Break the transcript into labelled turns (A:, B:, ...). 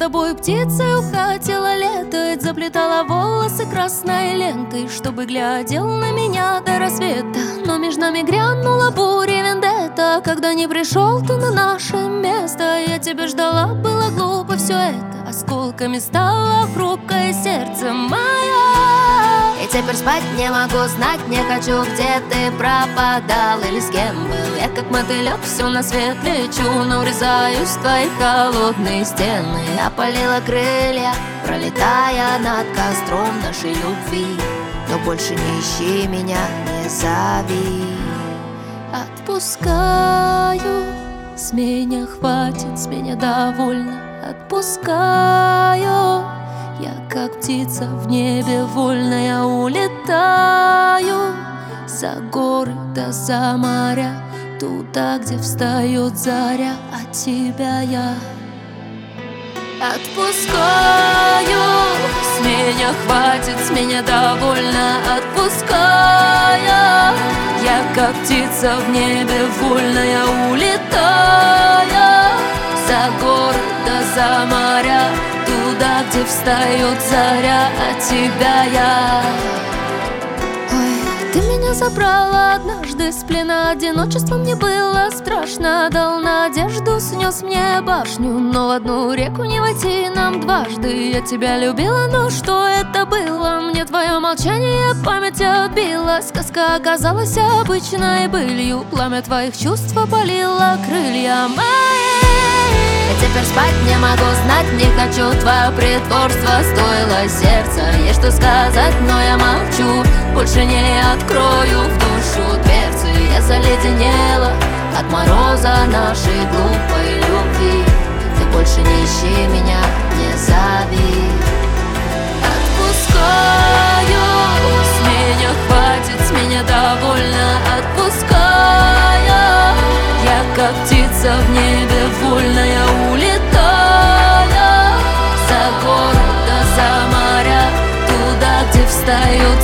A: тобой птицей ухватила летать, заплетала волосы красной лентой, чтобы глядел на меня до рассвета. Но между нами грянула буря вендетта, когда не пришел ты на наше место. Я тебя ждала, было глупо все это, осколками стало хрупкое сердце мое. И теперь спать не могу, знать не хочу, где ты пропадал или с кем был. Я как мотылек все на свет лечу, но врезаюсь в твои холодные стены. Опалила крылья, пролетая над костром нашей любви. Но больше не ищи меня, не зови. Отпускаю, с меня хватит, с меня довольно. Отпускаю, я как птица в небе вольная улетаю за горы да за моря, туда, где встает заря, от тебя я отпускаю. С меня хватит, с меня довольно. Отпускаю, я как птица в небе вольная улетаю за горы да за моря, туда, где встает заря, от тебя я. Ой, ты меня забрала однажды с плена, одиночество мне было страшно. Дал надежду, снес мне башню, но в одну реку не войти нам дважды. Я тебя любила, но что это было? Мне твое молчание память отбила. Сказка оказалась обычной былью, пламя твоих чувств опалило крылья мои. Я теперь спать не могу, знать не хочу, твое притворство стоило сердца. Есть что сказать, но я молчу, больше не открою в душу дверцы. Я заледенела от мороза нашей глупой любви. Ты больше не ищи меня, не зови. Отпускаю, с меня хватит, с меня довольно. Отпускаю, я как птица в небе вольная улетаю за горы да за моря, туда, где встаю